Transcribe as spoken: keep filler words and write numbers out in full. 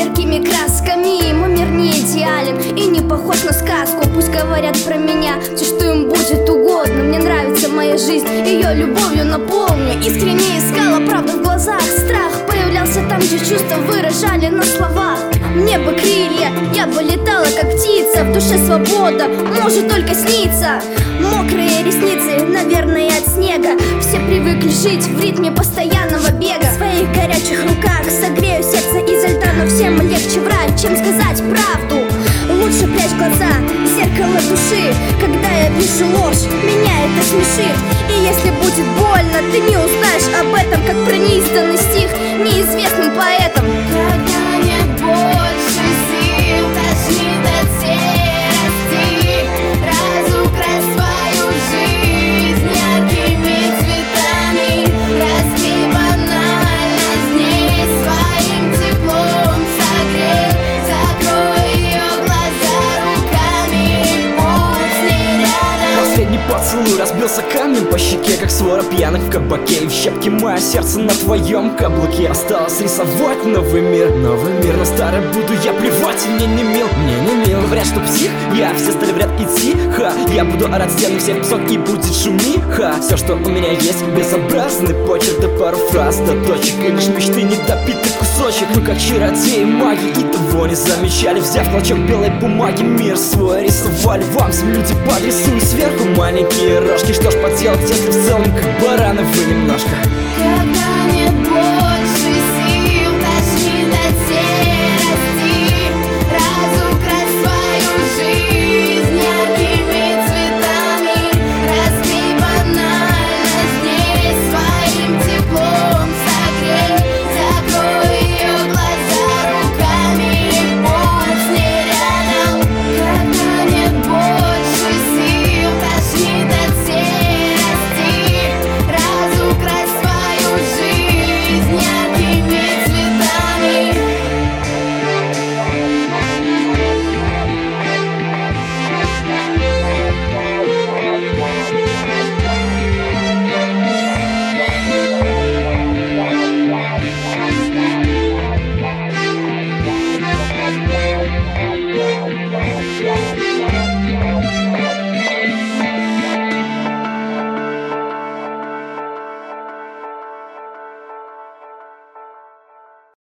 яркими красками. Мой мир не идеален и не похож на сказку. Пусть говорят про меня все, что им будет угодно. Мне нравится моя жизнь, ее любовью наполню. Искренне искала правду в глазах. Страх появлялся там, где чувства выражали на словах. Мне бы крылья, я бы летала как птица. В душе свобода может только сниться. Мокрые ресницы, наверное, от снега. Все привыкли жить в ритме постоянного бега. В своих горячих руках согрею сердце изо льда. Но всем легче врать, чем сказать правду. Лучше прячь глаза, зеркало души. Когда я вижу ложь, меня это смешит. И если будет больно, ты не узнаешь об этом, как про неизданный стих неизвестным поэтом. Когда нет больше сил, тошнит от серости, разукрась свою жизнь яркими цветами. Разбей банальность дней своим теплом согрей. Закрой ее глаза руками, будь с ней рядом. Последний поцелуй разбился камнем по щеке, как свора пьяных в кабаке. И в щепке мое сердце на твоем каблуке. Осталось рисовать новый мир, новый мир. На старый буду я плевать, и мне не мил, мне не мил. Говорят, что псих, я, все стали в ряд идти. Ха, я буду орать стены всех песок и будет шуми. Ха, все, что у меня есть, безобразный почерк, да пару фраз, да точек. И лишь мечты недопитый кусочек. Ну как чародеи маги и того не замечали. Взяв клочок белой бумаги, мир свой рисовали. Вам всем люди подрисую сверху маленькие рожки. Что ж поделать, если в целом как бараны вы немножко. Когда